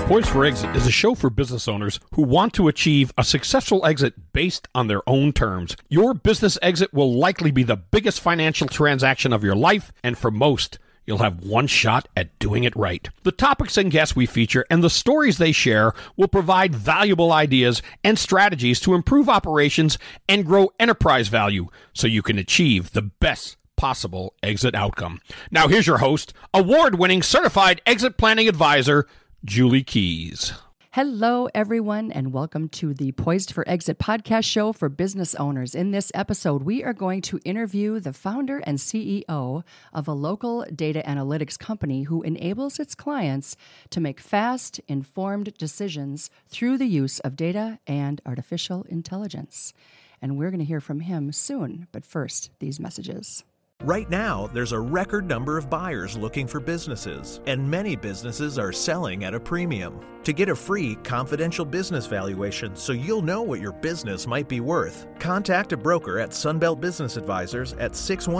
Poised for Exit is a show for business owners who want to achieve a successful exit based on their own terms. Your business exit will likely be the biggest financial transaction of your life, and for most, you'll have one shot at doing it right. The topics and guests we feature and the stories they share will provide valuable ideas and strategies to improve operations and grow enterprise value so you can achieve the best possible exit outcome. Now here's your host, award-winning certified exit planning advisor, Julie Keys. Hello, everyone, and welcome to the Poised for Exit podcast show for business owners. In this episode, we are going to interview the founder and CEO of a local data analytics company who enables its clients to make fast, informed decisions through the use of data and artificial intelligence. And we're going to hear from him soon. But first, these messages. Right now, there's a record number of buyers looking for businesses, and many businesses are selling at a premium. To get a free, confidential business valuation so you'll know what your business might be worth, contact a broker at Sunbelt Business Advisors at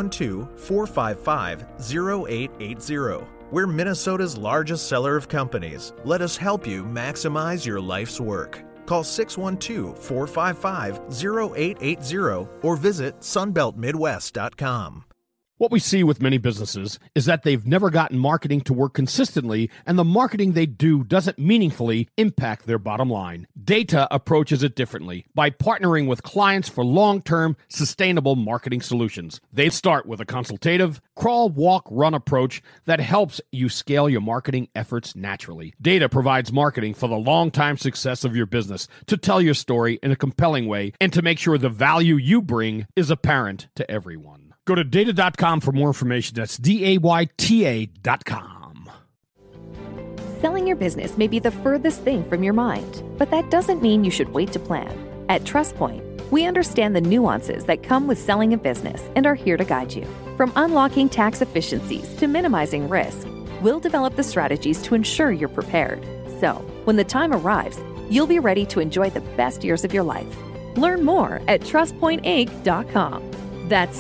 612-455-0880. We're Minnesota's largest seller of companies. Let us help you maximize your life's work. Call 612-455-0880 or visit sunbeltmidwest.com. What we see with many businesses is that they've never gotten marketing to work consistently, and the marketing they do doesn't meaningfully impact their bottom line. Data approaches it differently by partnering with clients for long-term, sustainable marketing solutions. They start with a consultative, crawl, walk, run approach that helps you scale your marketing efforts naturally. Data provides marketing for the long-time success of your business, to tell your story in a compelling way, and to make sure the value you bring is apparent to everyone. Go to data.com for more information. That's DAYTA.com. Selling your business may be the furthest thing from your mind, but that doesn't mean you should wait to plan. At TrustPoint, we understand the nuances that come with selling a business and are here to guide you. From unlocking tax efficiencies to minimizing risk, we'll develop the strategies to ensure you're prepared. So, when the time arrives, you'll be ready to enjoy the best years of your life. Learn more at TrustPointInc.com. That's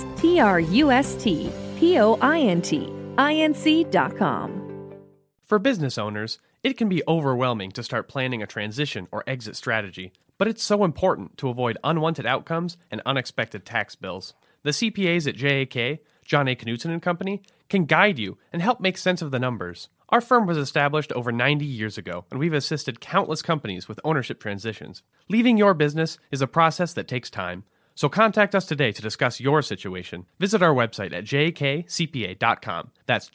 TrustPointinc.com. For business owners, it can be overwhelming to start planning a transition or exit strategy, but it's so important to avoid unwanted outcomes and unexpected tax bills. The CPAs at JAK, John A. Knutson & Company, can guide you and help make sense of the numbers. Our firm was established over 90 years ago, and we've assisted countless companies with ownership transitions. Leaving your business is a process that takes time. So contact us today to discuss your situation. Visit our website at jakcpa.com. That's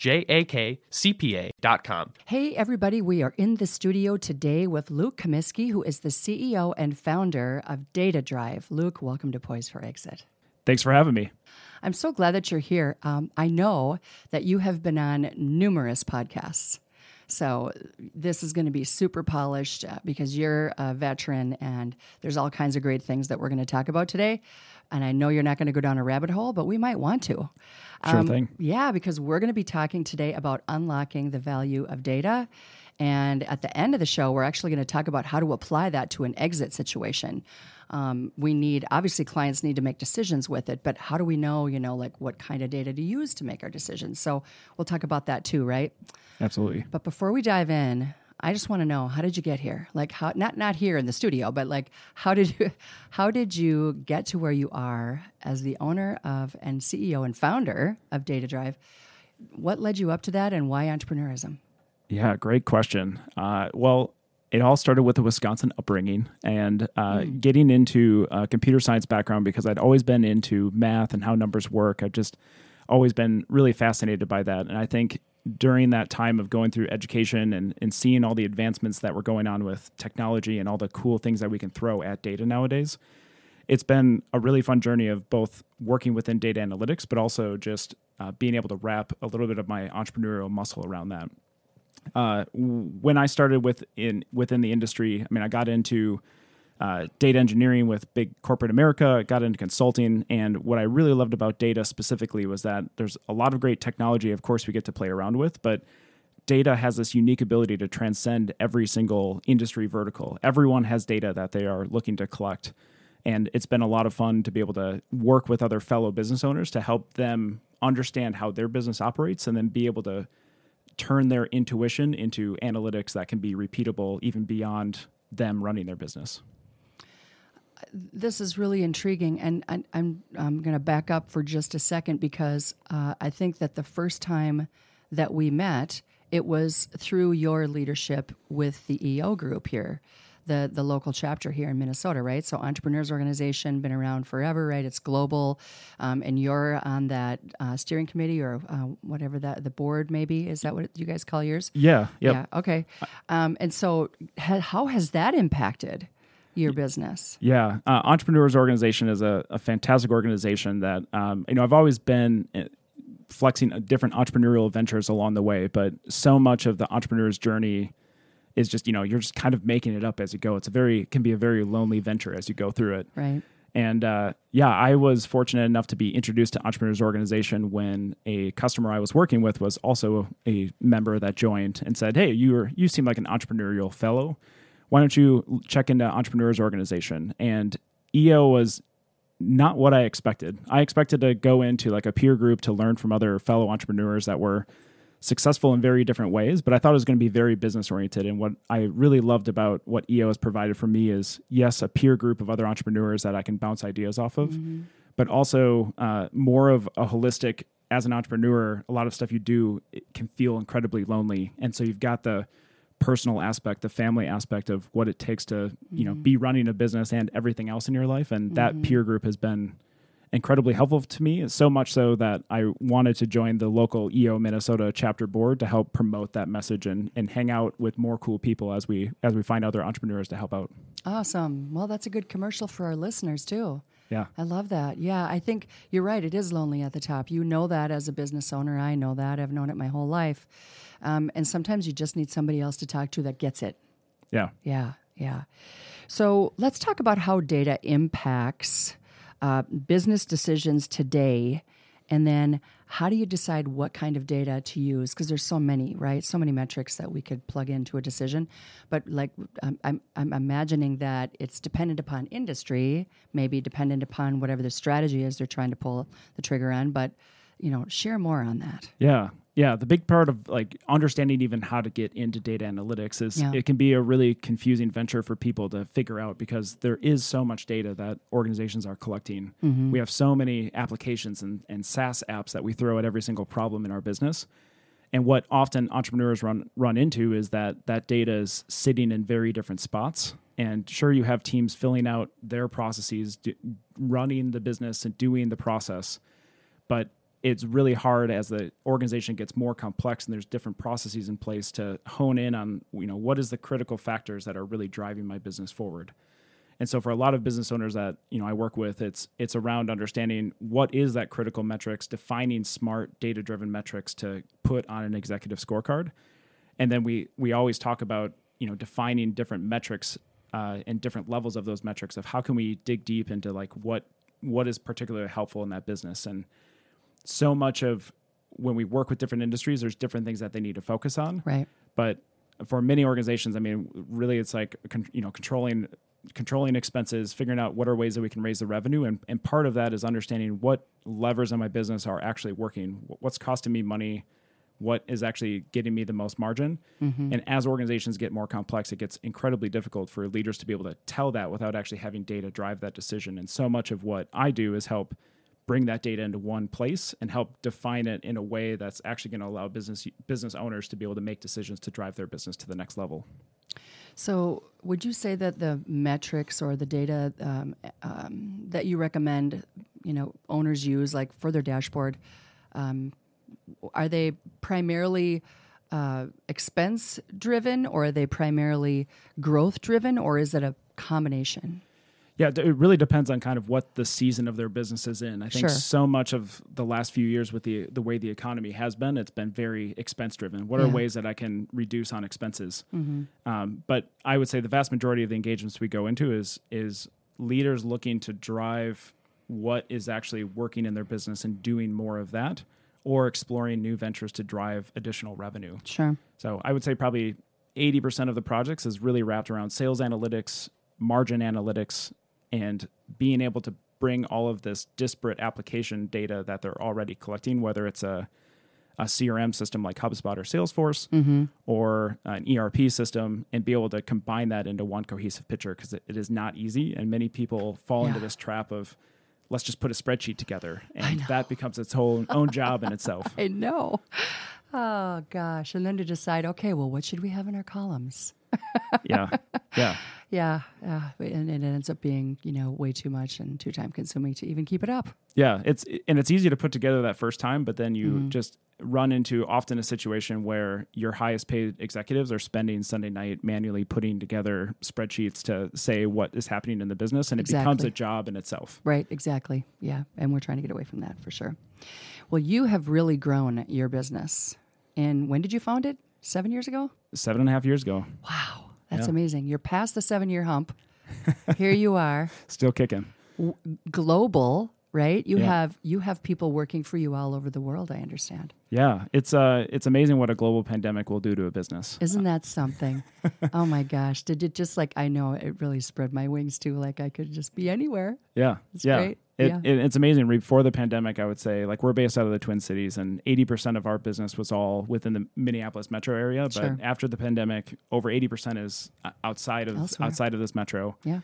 jakcpa.com. Hey, everybody. We are in the studio today with Luke Comiskey, who is the CEO and founder of Data Drive. Luke, welcome to Poised for Exit. Thanks for having me. I'm so glad that you're here. I know that you have been on numerous podcasts. So this is going to be super polished because you're a veteran and there's all kinds of great things that we're going to talk about today. And I know you're not going to go down a rabbit hole, but we might want to. Sure thing. Yeah, because we're going to be talking today about unlocking the value of data. And at the end of the show, we're actually going to talk about how to apply that to an exit situation. Obviously clients need to make decisions with it, but how do we know, like what kind of data to use to make our decisions? So we'll talk about that too, right? Absolutely. But before we dive in, I just want to know, how did you get here? Like how, not here in the studio, but like how did you get to where you are as the owner of and CEO and founder of Data Drive? What led you up to that and why entrepreneurism? Yeah, great question. Well, it all started with a Wisconsin upbringing and getting into a computer science background because I'd always been into math and how numbers work. I've just always been really fascinated by that. And I think during that time of going through education and seeing all the advancements that were going on with technology and all the cool things that we can throw at data nowadays, it's been a really fun journey of both working within data analytics, but also just being able to wrap a little bit of my entrepreneurial muscle around that. When I started within the industry, I got into data engineering with big corporate America, got into consulting, and what I really loved about data specifically was that there's a lot of great technology, of course, we get to play around with, but data has this unique ability to transcend every single industry vertical. Everyone has data that they are looking to collect, and it's been a lot of fun to be able to work with other fellow business owners to help them understand how their business operates and then be able to turn their intuition into analytics that can be repeatable even beyond them running their business. This is really intriguing, and I'm going to back up for just a second because I think that the first time that we met, it was through your leadership with the EO group here, the local chapter here in Minnesota, right? So Entrepreneurs Organization, been around forever, right? It's global, and you're on that steering committee or whatever the board maybe. Is that what you guys call yours? Yeah. Yep. Yeah. Okay. And so how has that impacted your business? Yeah. Entrepreneurs Organization is a fantastic organization that, I've always been flexing different entrepreneurial ventures along the way, but so much of the entrepreneur's journey is just, you're just kind of making it up as you go. Can be a very lonely venture as you go through it. Right. And I was fortunate enough to be introduced to Entrepreneurs Organization when a customer I was working with was also a member that joined and said, "Hey, you seem like an entrepreneurial fellow. Why don't you check into Entrepreneurs Organization?" And EO was not what I expected. I expected to go into like a peer group to learn from other fellow entrepreneurs that were successful in very different ways, but I thought it was going to be very business oriented. And what I really loved about what EO has provided for me is, yes, a peer group of other entrepreneurs that I can bounce ideas off of, but also more of a holistic, as an entrepreneur, a lot of stuff you do, it can feel incredibly lonely. And so you've got the personal aspect, the family aspect of what it takes to, be running a business and everything else in your life. And that peer group has been incredibly helpful to me, so much so that I wanted to join the local EO Minnesota chapter board to help promote that message and hang out with more cool people as we find other entrepreneurs to help out. Awesome. Well, that's a good commercial for our listeners too. Yeah. I love that. Yeah, I think you're right. It is lonely at the top. You know that as a business owner. I know that. I've known it my whole life. And sometimes you just need somebody else to talk to that gets it. Yeah. Yeah. Yeah. So let's talk about how data impacts business decisions today, and then how do you decide what kind of data to use? Because there's so many, right? So many metrics that we could plug into a decision. But like, I'm imagining that it's dependent upon industry, maybe dependent upon whatever the strategy is they're trying to pull the trigger on. But share more on that. Yeah. Yeah, the big part of like understanding even how to get into data analytics is it can be a really confusing venture for people to figure out because there is so much data that organizations are collecting. We have so many applications and SaaS apps that we throw at every single problem in our business. And what often entrepreneurs run into is that data is sitting in very different spots. And sure, you have teams filling out their processes, running the business and doing the process, but it's really hard as the organization gets more complex and there's different processes in place to hone in on, what is the critical factors that are really driving my business forward. And so for a lot of business owners that, I work with, it's around understanding what is that critical metrics, defining smart data-driven metrics to put on an executive scorecard. And then we always talk about, defining different metrics and different levels of those metrics of how can we dig deep into like what is particularly helpful in that business. And so much of when we work with different industries, there's different things that they need to focus on. Right. But for many organizations, really it's like, controlling expenses, figuring out what are ways that we can raise the revenue. And part of that is understanding what levers in my business are actually working, what's costing me money, what is actually getting me the most margin. And as organizations get more complex, it gets incredibly difficult for leaders to be able to tell that without actually having data drive that decision. And so much of what I do is help bring that data into one place and help define it in a way that's actually going to allow business owners to be able to make decisions to drive their business to the next level. So would you say that the metrics or the data that you recommend, owners use like for their dashboard, are they primarily expense driven, or are they primarily growth driven, or is it a combination? Yeah, it really depends on kind of what the season of their business is in. I think so much of the last few years with the way the economy has been, it's been very expense driven. What are ways that I can reduce on expenses? But I would say the vast majority of the engagements we go into is leaders looking to drive what is actually working in their business and doing more of that, or exploring new ventures to drive additional revenue. Sure. So I would say probably 80% of the projects is really wrapped around sales analytics, margin analytics, and being able to bring all of this disparate application data that they're already collecting, whether it's a a CRM system like HubSpot or Salesforce or an ERP system and be able to combine that into one cohesive picture, because it is not easy. And many people fall into this trap of, let's just put a spreadsheet together. And that becomes its whole own job in itself. I know. Oh, gosh. And then to decide, okay, well, what should we have in our columns? Yeah. Yeah. And it ends up being, way too much and too time consuming to even keep it up. Yeah. It's easy to put together that first time, but then you just run into often a situation where your highest paid executives are spending Sunday night manually putting together spreadsheets to say what is happening in the business, and it becomes a job in itself. Right. Exactly. Yeah. And we're trying to get away from that for sure. Well, you have really grown your business. And when did you found it? 7 years ago? 7.5 years ago. Wow. That's amazing. You're past the 7-year hump. Here you are. Still kicking. Global, right? You have people working for you all over the world, I understand. Yeah. It's amazing what a global pandemic will do to a business. Isn't that something? Oh my gosh. Did it just I know it really spread my wings too. Like I could just be anywhere. Yeah. It's great. It's amazing. Before the pandemic, I would say, we're based out of the Twin Cities, and 80% of our business was all within the Minneapolis metro area. But after the pandemic, over 80% is outside of this metro. Yeah.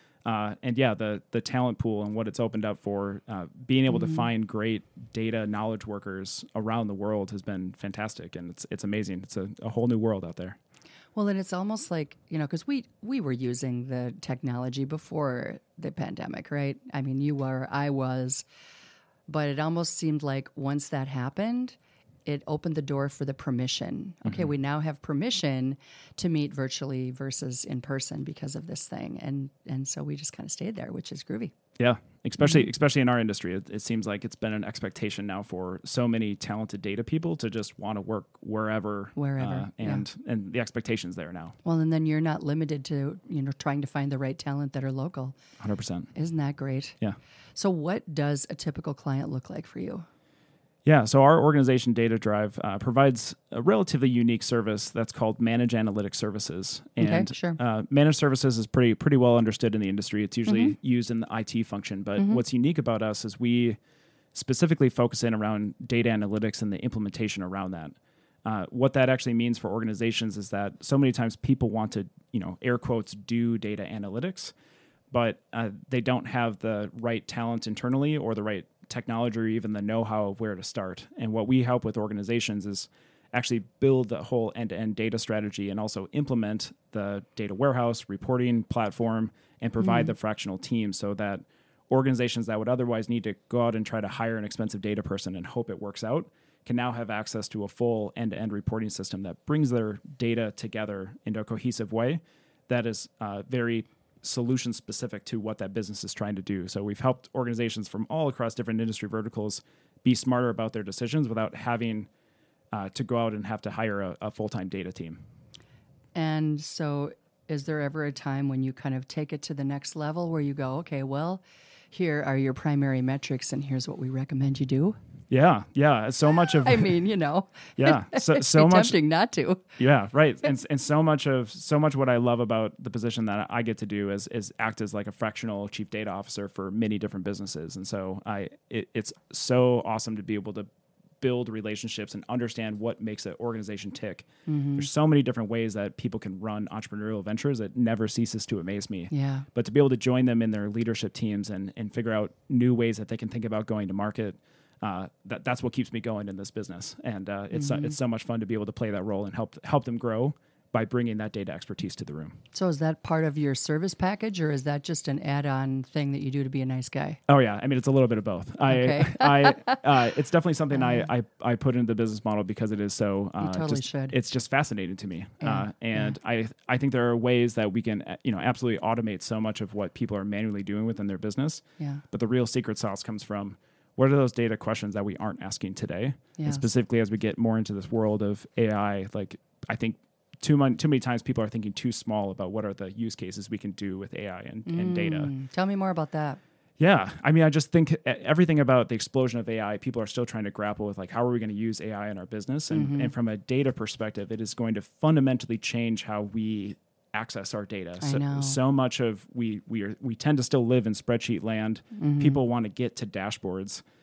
The talent pool and what it's opened up for being able to find great data knowledge workers around the world has been fantastic, and it's amazing. It's a whole new world out there. Well, and it's almost like, because we were using the technology before the pandemic, right? I mean, you were, I was, but it almost seemed like once that happened, it opened the door for the permission. Okay, we now have permission to meet virtually versus in person because of this thing. And so we just kind of stayed there, which is groovy. Yeah, especially in our industry. It seems like it's been an expectation now for so many talented data people to just want to work wherever. And the expectation's there now. Well, and then you're not limited to, trying to find the right talent that are local. 100%. Isn't that great? Yeah. So what does a typical client look like for you? Yeah, so our organization Data Drive provides a relatively unique service that's called Managed Analytics Services. And Managed Services is pretty well understood in the industry. It's usually used in the IT function. But what's unique about us is we specifically focus in around data analytics and the implementation around that. What that actually means for organizations is that so many times people want to, air quotes, do data analytics, but they don't have the right talent internally or the right technology or even the know-how of where to start. And what we help with organizations is actually build the whole end-to-end data strategy and also implement the data warehouse, reporting platform, and provide the fractional team so that organizations that would otherwise need to go out and try to hire an expensive data person and hope it works out can now have access to a full end-to-end reporting system that brings their data together into a cohesive way that is very solution specific to what that business is trying to do. So we've helped organizations from all across different industry verticals be smarter about their decisions without having to go out and have to hire a full-time data team. And so is there ever a time when you kind of take it to the next level where you go, okay, well, here are your primary metrics and here's what we recommend you do? Yeah. So much of, I mean, yeah, so much tempting not to. Yeah, right. And so much what I love about the position that I get to do is act as like a fractional chief data officer for many different businesses. And so it's so awesome to be able to build relationships and understand what makes an organization tick. There's so many different ways that people can run entrepreneurial ventures. It never ceases to amaze me. Yeah. But to be able to join them in their leadership teams and figure out new ways that they can think about going to market, that's what keeps me going in this business. And it's so much fun to be able to play that role and help them grow by bringing that data expertise to the room. So is that part of your service package, or is that just an add-on thing that you do to be a nice guy? Oh yeah, I mean, it's a little bit of both. Okay. It's definitely something I put into the business model because it is so. You totally should. It's just fascinating to me, Yeah. I think there are ways that we can absolutely automate so much of what people are manually doing within their business. Yeah. But the real secret sauce comes from what are those data questions that we aren't asking today, and specifically as we get more into this world of AI. Like I think. Too many times people are thinking too small about what are the use cases we can do with AI and data. Tell me more about that. Yeah. I mean, I just think everything about the explosion of AI, people are still trying to grapple with like, how are we going to use AI in our business? And from a data perspective, it is going to fundamentally change how we access our data. So much of we tend to still live in spreadsheet land. People want to get to dashboards.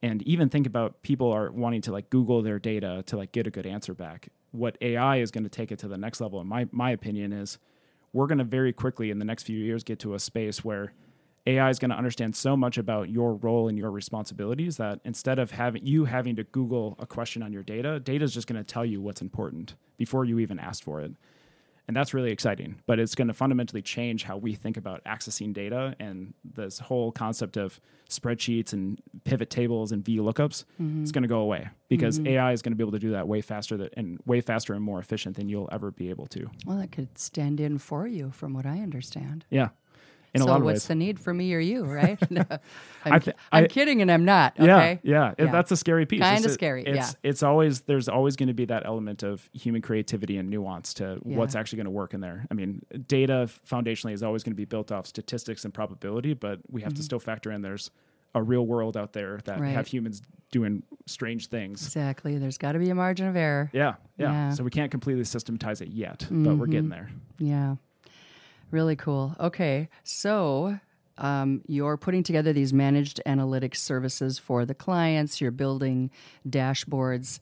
And even think about people are wanting to like Google their data to like get a good answer back. What AI is going to take it to the next level, in my opinion, is we're going to very quickly in the next few years get to a space where AI is going to understand so much about your role and your responsibilities that instead of having to Google a question on your data is just going to tell you what's important before you even asked for it. And that's really exciting, but it's going to fundamentally change how we think about accessing data, and this whole concept of spreadsheets and pivot tables and VLOOKUPs is going to go away because AI is going to be able to do that way faster and more efficient than you'll ever be able to. Well, that could stand in for you, from what I understand. Yeah. In a so lot of what's ways. the need for me or you, right? No, I'm kidding, and I'm not. Okay? Yeah. That's a scary piece. Kind of scary. There's always going to be that element of human creativity and nuance to what's actually going to work in there. I mean, data foundationally is always going to be built off statistics and probability, but we have to still factor in there's a real world out there that have humans doing strange things. Exactly. There's got to be a margin of error. Yeah. So we can't completely systematize it yet, but we're getting there. Yeah. Really cool. Okay, so you're putting together these managed analytics services for the clients. You're building dashboards.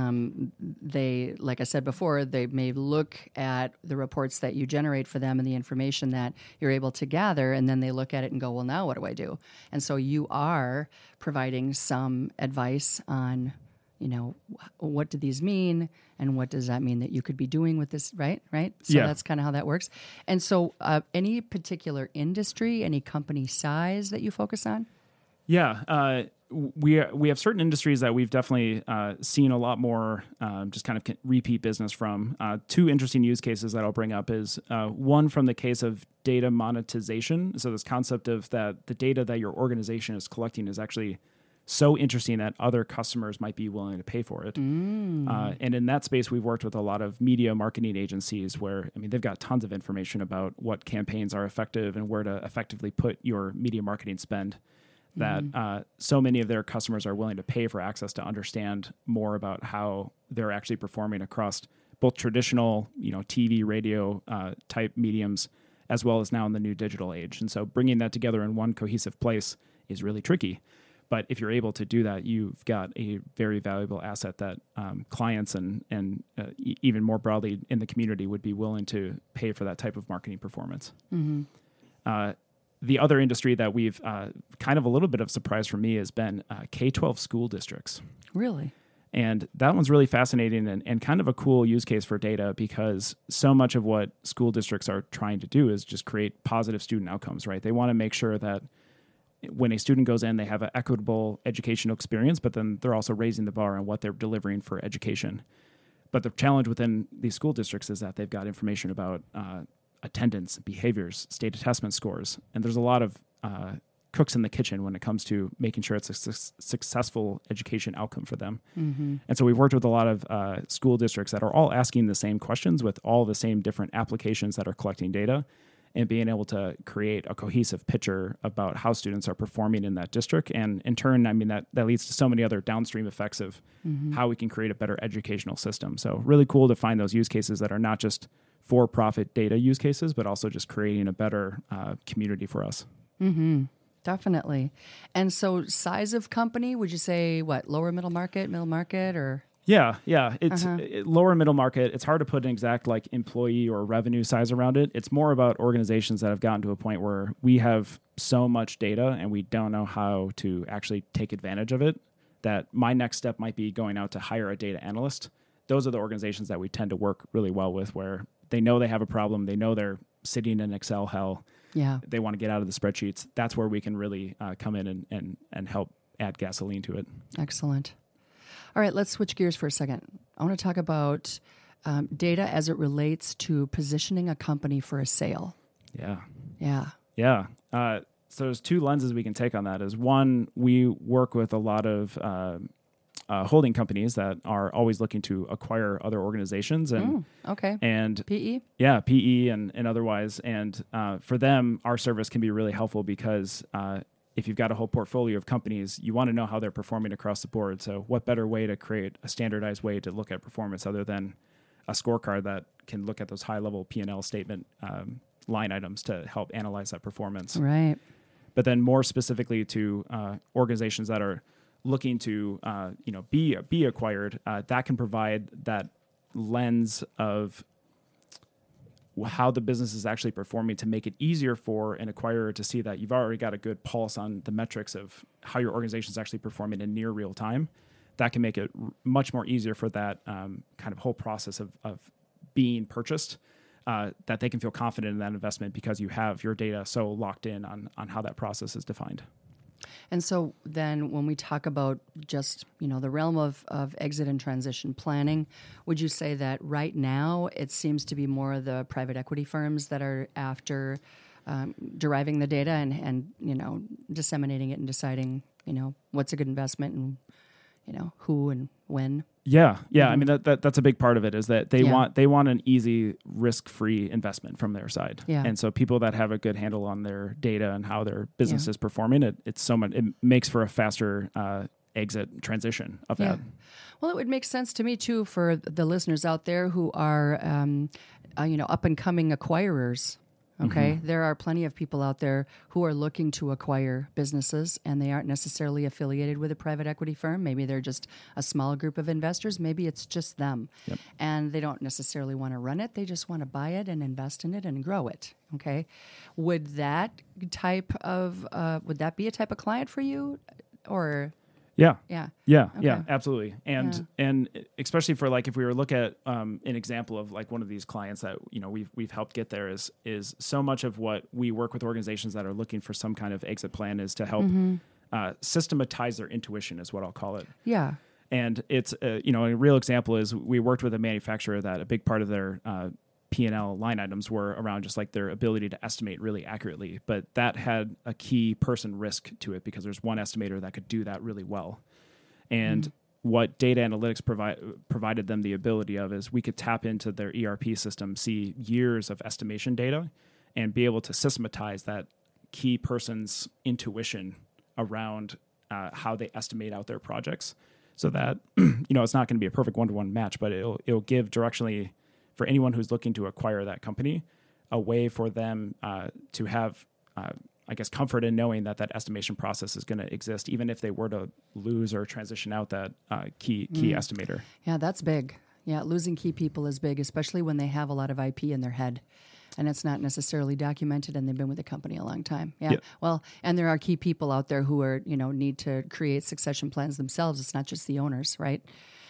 They, like I said before, they may look at the reports that you generate for them and the information that you're able to gather, and then they look at it and go, well, now what do I do? And so you are providing some advice on, what do these mean, and what does that mean that you could be doing with this, right? So that's kind of how that works. And so any particular industry, any company size that you focus on? Yeah, we have certain industries that we've definitely seen a lot more just kind of repeat business from. Two interesting use cases that I'll bring up is one from the case of data monetization. So this concept of that the data that your organization is collecting is actually so interesting that other customers might be willing to pay for it. And in that space, we've worked with a lot of media marketing agencies where, they've got tons of information about what campaigns are effective and where to effectively put your media marketing spend, that so many of their customers are willing to pay for access to understand more about how they're actually performing across both traditional, TV, radio type mediums, as well as now in the new digital age. And so bringing that together in one cohesive place is really tricky. But if you're able to do that, you've got a very valuable asset that clients and even more broadly in the community would be willing to pay for that type of marketing performance. The other industry that we've kind of a little bit of surprise for me has been K-12 school districts. Really? And that one's really fascinating and kind of a cool use case for data because so much of what school districts are trying to do is just create positive student outcomes, right? They want to make sure that when a student goes in, they have an equitable educational experience, but then they're also raising the bar on what they're delivering for education. But the challenge within these school districts is that they've got information about attendance, behaviors, state assessment scores, and there's a lot of cooks in the kitchen when it comes to making sure it's a successful education outcome for them. And so we've worked with a lot of school districts that are all asking the same questions with all the same different applications that are collecting data, and being able to create a cohesive picture about how students are performing in that district. And in turn, that leads to so many other downstream effects of how we can create a better educational system. So really cool to find those use cases that are not just for-profit data use cases, but also just creating a better community for us. Definitely. And so size of company, would you say lower middle market, or? Yeah. It's lower middle market. It's hard to put an exact employee or revenue size around it. It's more about organizations that have gotten to a point where we have so much data and we don't know how to actually take advantage of it, that my next step might be going out to hire a data analyst. Those are the organizations that we tend to work really well with, where they know they have a problem. They know they're sitting in Excel hell. Yeah. They want to get out of the spreadsheets. That's where we can really come in and help add gasoline to it. Excellent. All right, let's switch gears for a second. I want to talk about data as it relates to positioning a company for a sale. Yeah. So there's two lenses we can take on that. Is one, we work with a lot of holding companies that are always looking to acquire other organizations and PE? Yeah, PE and otherwise. And for them, our service can be really helpful because if you've got a whole portfolio of companies, you want to know how they're performing across the board. So what better way to create a standardized way to look at performance other than a scorecard that can look at those high-level P&L statement line items to help analyze that performance. Right. But then more specifically to organizations that are looking to be acquired, that can provide that lens of how the business is actually performing to make it easier for an acquirer to see that you've already got a good pulse on the metrics of how your organization is actually performing in near real time. That can make it much more easier for that kind of whole process of being purchased, that they can feel confident in that investment because you have your data so locked in on how that process is defined. And so then when we talk about just, the realm of exit and transition planning, would you say that right now it seems to be more of the private equity firms that are after deriving the data and disseminating it and deciding, what's a good investment and, who and when? Yeah. I mean, that's a big part of it is that they want an easy, risk-free investment from their side. Yeah. And so people that have a good handle on their data and how their business is performing, it makes for a faster exit transition of that. Well, it would make sense to me too for the listeners out there who are, up and coming acquirers. Okay, there are plenty of people out there who are looking to acquire businesses, and they aren't necessarily affiliated with a private equity firm. Maybe they're just a small group of investors. Maybe it's just them, and they don't necessarily want to run it. They just want to buy it and invest in it and grow it. Okay, would that be a type of client for you, or? Yeah, Okay. absolutely. And especially for if we were to look at an example of one of these clients that we've helped get there is so much of what we work with organizations that are looking for some kind of exit plan is to help systematize their intuition is what I'll call it. Yeah. And it's a real example is we worked with a manufacturer that a big part of their P&L line items were around just their ability to estimate really accurately. But that had a key person risk to it because there's one estimator that could do that really well. And what data analytics provided them the ability of is we could tap into their ERP system, see years of estimation data, and be able to systematize that key person's intuition around how they estimate out their projects so that, it's not going to be a perfect one-to-one match, but it'll give directionally for anyone who's looking to acquire that company, a way for them to have, comfort in knowing that estimation process is going to exist, even if they were to lose or transition out that key estimator. Yeah, that's big. Yeah, losing key people is big, especially when they have a lot of IP in their head, and it's not necessarily documented, and they've been with the company a long time. Yeah. Well, and there are key people out there who are, need to create succession plans themselves. It's not just the owners, right?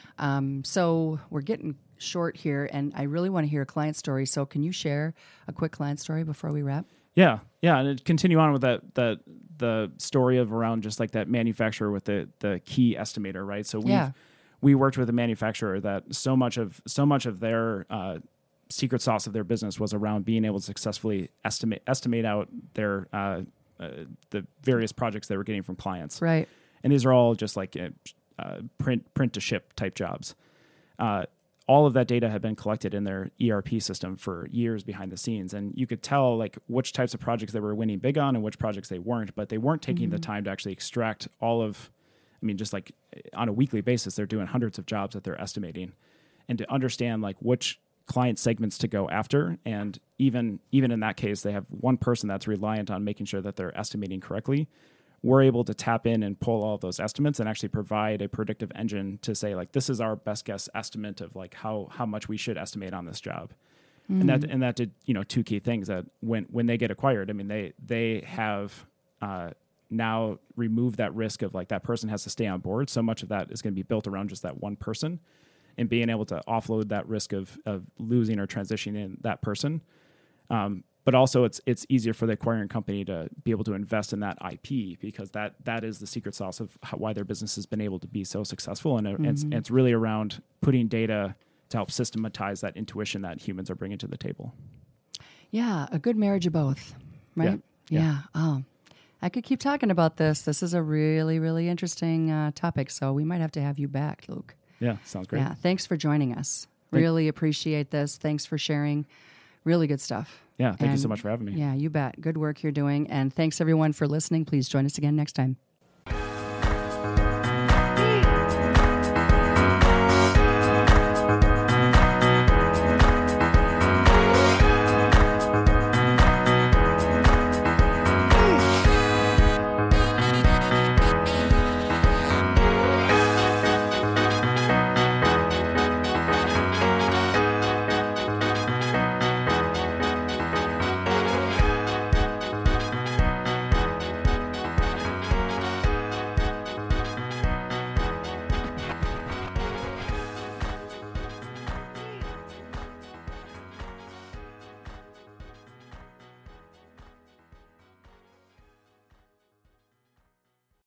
So we're getting short here, and I really want to hear a client story. So can you share a quick client story before we wrap? Yeah, and continue on with the story of around just that manufacturer with the key estimator, right? So we worked with a manufacturer that so much of their secret sauce of their business was around being able to successfully estimate out their the various projects they were getting from clients. Right. And these are all just print to ship type jobs. All of that data had been collected in their ERP system for years behind the scenes. And you could tell which types of projects they were winning big on and which projects they weren't, but they weren't taking the time to actually extract all of, just on a weekly basis, they're doing hundreds of jobs that they're estimating, and to understand which client segments to go after. And even in that case, they have one person that's reliant on making sure that they're estimating correctly. We're able to tap in and pull all of those estimates and actually provide a predictive engine to say this is our best guess estimate of how much we should estimate on this job. And that did two key things that when they get acquired, they have now removed that risk of that person has to stay on board. So much of that is going to be built around just that one person, and being able to offload that risk of losing or transitioning that person. But also, it's easier for the acquiring company to be able to invest in that IP because that is the secret sauce of why their business has been able to be so successful. And it's really around putting data to help systematize that intuition that humans are bringing to the table. Yeah, a good marriage of both, right? Yeah. Oh, I could keep talking about this. This is a really, really interesting topic, so we might have to have you back, Luke. Yeah, sounds great. Yeah, thanks for joining us. Really appreciate this. Thanks for sharing. Really good stuff. Yeah, thank you so much for having me. Yeah, you bet. Good work you're doing. And thanks, everyone, for listening. Please join us again next time.